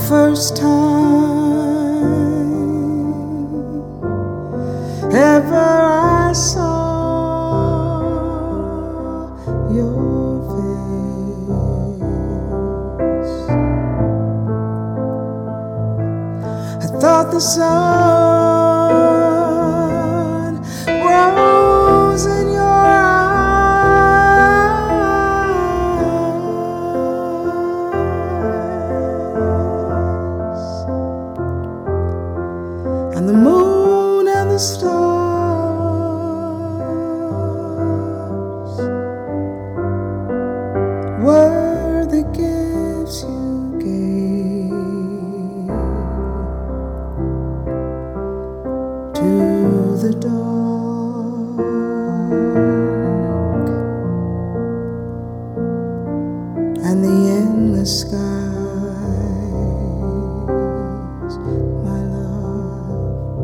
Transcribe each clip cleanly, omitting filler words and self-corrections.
first time ever I saw your face, I thought the sun rose in your and the moon and the stars were the gifts you gave to the dark and the endless skies, my love.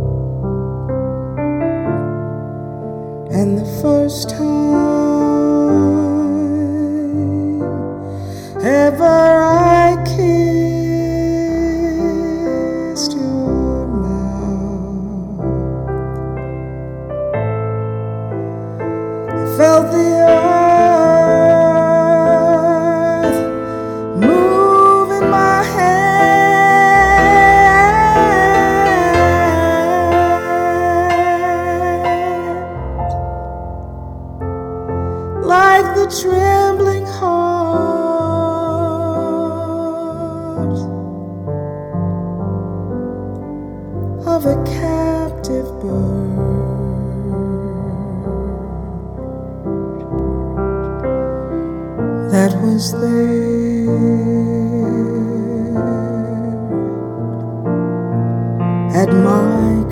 And the first time ever I kissed your mouth, I felt the earth move in my hand, like the trembling heart of a captive bird that was there at my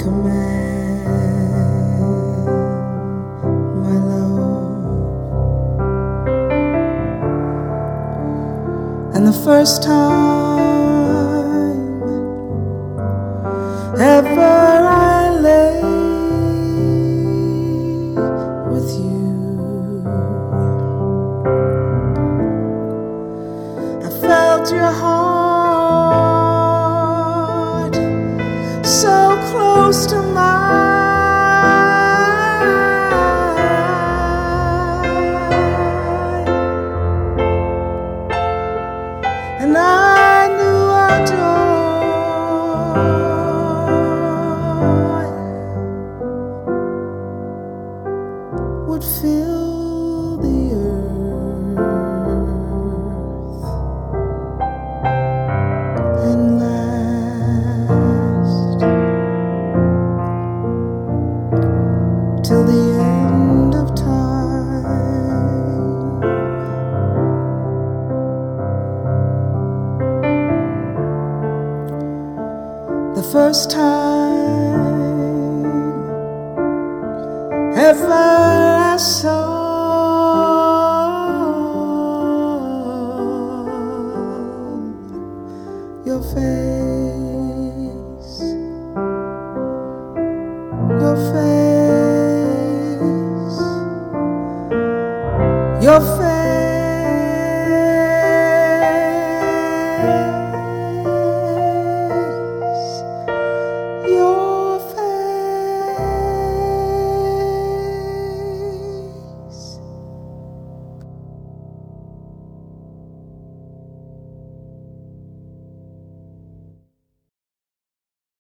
command, my love. And the first time ever I lay with you, I felt your heart so close to mine, and I knew our joy would fill the earth and last till the end of time. The first time ever I saw your face,